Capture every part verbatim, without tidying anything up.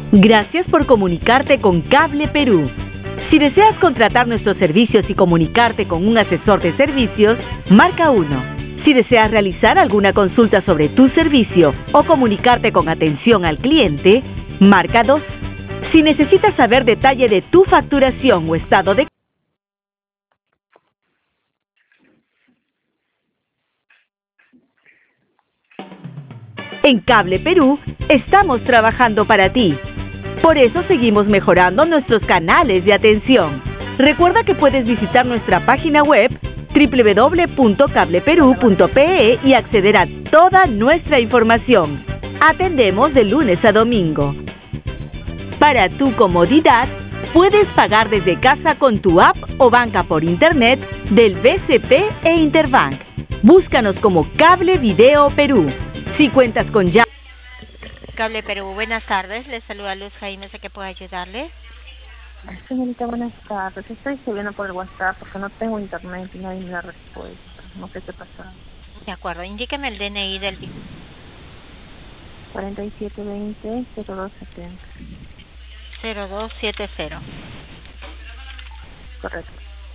Gracias por comunicarte con Cable Perú. Si deseas contratar nuestros servicios y comunicarte con un asesor de servicios, marca uno. Si deseas realizar alguna consulta sobre tu servicio o comunicarte con atención al cliente, marca dos. Si necesitas saber detalle de tu facturación o estado de... En Cable Perú, estamos trabajando para ti. Por eso seguimos mejorando nuestros canales de atención. Recuerda que puedes visitar nuestra página web doble u doble u doble u punto cable perú punto pe e y acceder a toda nuestra información. Atendemos de lunes a domingo. Para tu comodidad, puedes pagar desde casa con tu app o banca por internet del B C P e Interbank. Búscanos como Cable Video Perú. Si cuentas con ya... Cable Perú, buenas tardes. Les saluda Luz Jaime, ¿sé que puedo ayudarle? Señorita, buenas tardes. Estoy escribiendo por el WhatsApp porque no tengo internet y nadie me da respuesta. No sé qué pasa. De acuerdo, indíqueme el D N I del... cuarenta y siete veinte cero dos setenta. cero dos siete cero. Correcto.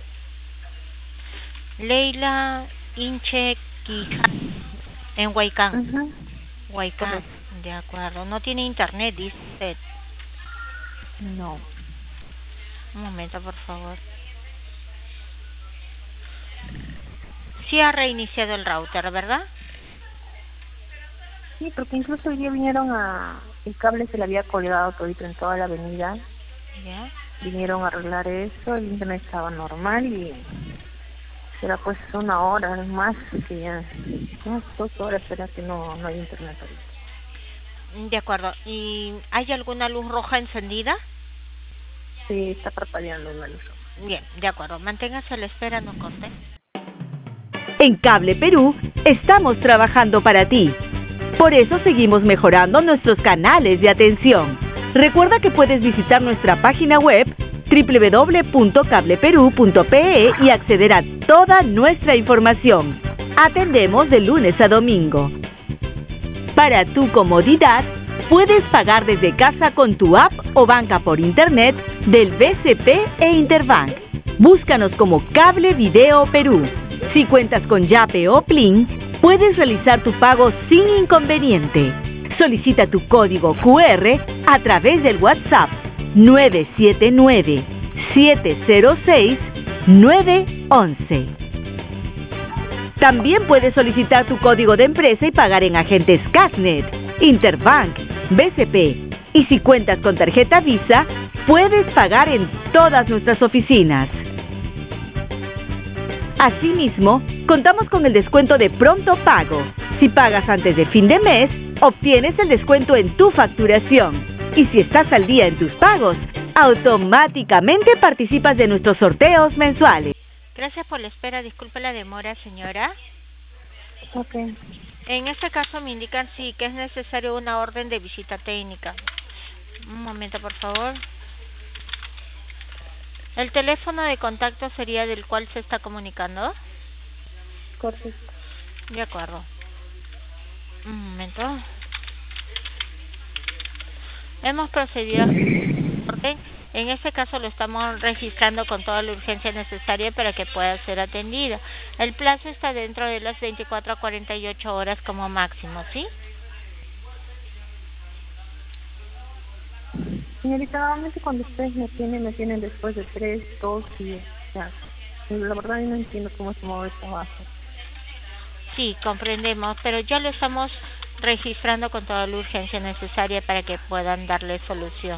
Leila Inche Quija, en Huaycán. Uh-huh. Huaycán, Correcto. De acuerdo. No tiene internet, dice usted. No. Un momento, por favor. Sí ha reiniciado el router, ¿verdad? Sí, porque incluso hoy día vinieron a... El cable se le había colgado todito en toda la avenida. Ya. Vinieron a arreglar eso, el internet estaba normal y... Será pues una hora más que ya... Unas dos horas será que no, no hay internet ahorita. De acuerdo. ¿Y hay alguna luz roja encendida? Sí, está parpadeando una luz. Bien, de acuerdo. Manténgase a la espera, no corte. En Cable Perú, estamos trabajando para ti. Por eso seguimos mejorando nuestros canales de atención. Recuerda que puedes visitar nuestra página web doble u doble u doble u punto cable perú punto pe e y acceder a toda nuestra información. Atendemos de lunes a domingo. Para tu comodidad, puedes pagar desde casa con tu app o banca por internet del B C P e Interbank. Búscanos como Cable Video Perú. Si cuentas con Yape o Plin, puedes realizar tu pago sin inconveniente. Solicita tu código cu erre a través del WhatsApp nueve siete nueve, siete cero seis, nueve once. También puedes solicitar tu código de empresa y pagar en agentes Casnet, Interbank, B C P. Y si cuentas con tarjeta Visa, puedes pagar en todas nuestras oficinas. Asimismo, contamos con el descuento de pronto pago. Si pagas antes de fin de mes, obtienes el descuento en tu facturación. Y si estás al día en tus pagos, automáticamente participas de nuestros sorteos mensuales. Gracias por la espera. Disculpe la demora, señora. Ok. En este caso me indican sí que es necesario una orden de visita técnica. Un momento, por favor. ¿El teléfono de contacto sería del cual se está comunicando? Correcto. De acuerdo. Un momento. Hemos procedido a orden. En este caso lo estamos registrando con toda la urgencia necesaria para que pueda ser atendida. El plazo está dentro de las veinticuatro a cuarenta y ocho horas como máximo, ¿sí? Señorita, normalmente cuando ustedes me tienen, me tienen después de tres, dos días. Ya. La verdad yo no entiendo cómo se mueve esta base. Sí, comprendemos, pero ya lo estamos registrando con toda la urgencia necesaria para que puedan darle solución.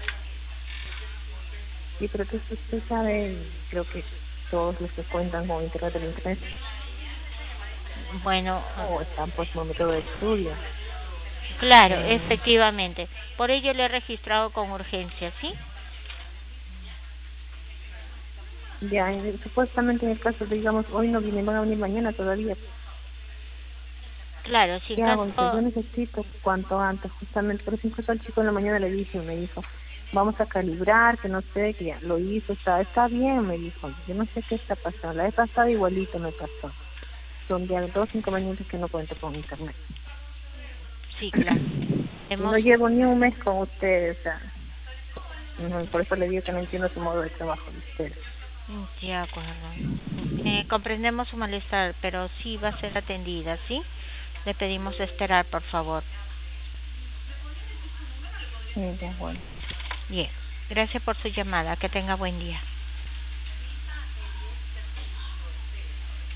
Sí, pero que usted sabe, creo que todos los que cuentan con internet del internet Bueno, o están pues en un método de estudio. claro, Eh, efectivamente. Por ello le he registrado con urgencia, ¿sí? Ya, eh, supuestamente en el caso de, digamos, hoy no vienen, van a venir mañana todavía. Claro, si ¿Qué en hago? Entonces, caso... yo necesito cuanto antes, justamente, por eso incluso al chico en la mañana le dije, me dijo, vamos a calibrar, que no sé, que ya lo hizo, está, está bien, me dijo, yo no sé qué está pasando, la vez pasada igualito me pasó, son ya dos inconvenientes que no cuento con internet. Sí, claro. Hemos... No llevo ni un mes con ustedes, o sea, no, por eso le digo que no entiendo su modo de trabajo de ustedes. De acuerdo. Eh, comprendemos su malestar, pero sí va a ser atendida, ¿sí? Le pedimos esperar, por favor. Sí, de acuerdo. Bien. Gracias por su llamada. Que tenga buen día.